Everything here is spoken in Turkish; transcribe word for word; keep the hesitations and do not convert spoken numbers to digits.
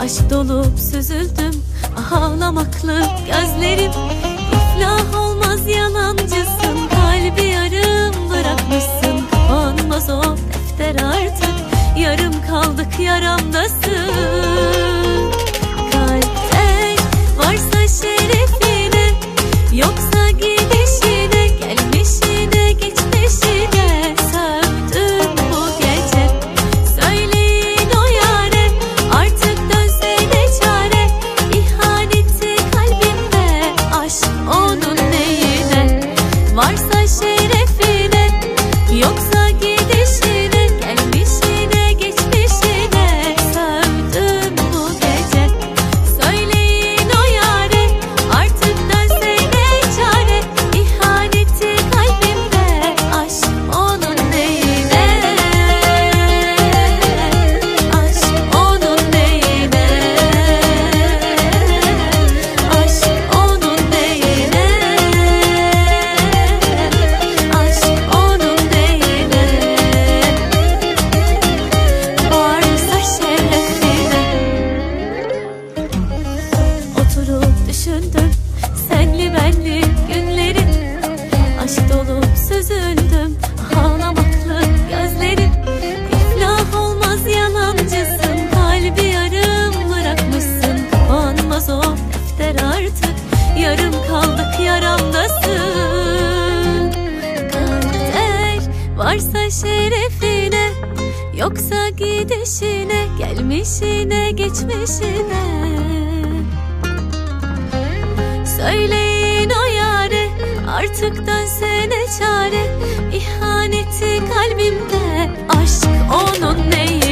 Aşk dolup süzüldüm, ağlamaklı gözlerim. İflah olmaz yalancısın, kalbi yarım bırakmışsın. Kapanmaz o defter artık, yarım kaldık yaramdasın. Kalpte varsa şerefine, yoksa gidişine, gelmişine geçmişine sövdüm bu gece. Söyleyin o yâre, artık dönsene çare. İhaneti kalbimde, aşk onun neyine? Varsa şerefine, yoksa gidişine, gelmişine geçmişine sövdüm bu gece. Söyleyin o yâre, artık dönsene çare. İhaneti kalbimde, aşk onun neyine? Aşk onun neyine? Aşk onun neyine? Aşk onun neyine? Varsa şerefine. Oturup düşündüm senli benli günleri. Aşk dolup süzüldüm, ağlamaklı gözlerim. İflah olmaz yalancısın, kalbi yarım bırakmışsın. Kapanmaz o defter artık, yarım kaldık yaramdasın. Kader varsa şerefine, yoksa gidişine, gelmişine geçmişine. Söyleyin o yâre, artık dönsene çare. İhaneti kalbimde, aşk onun neyine?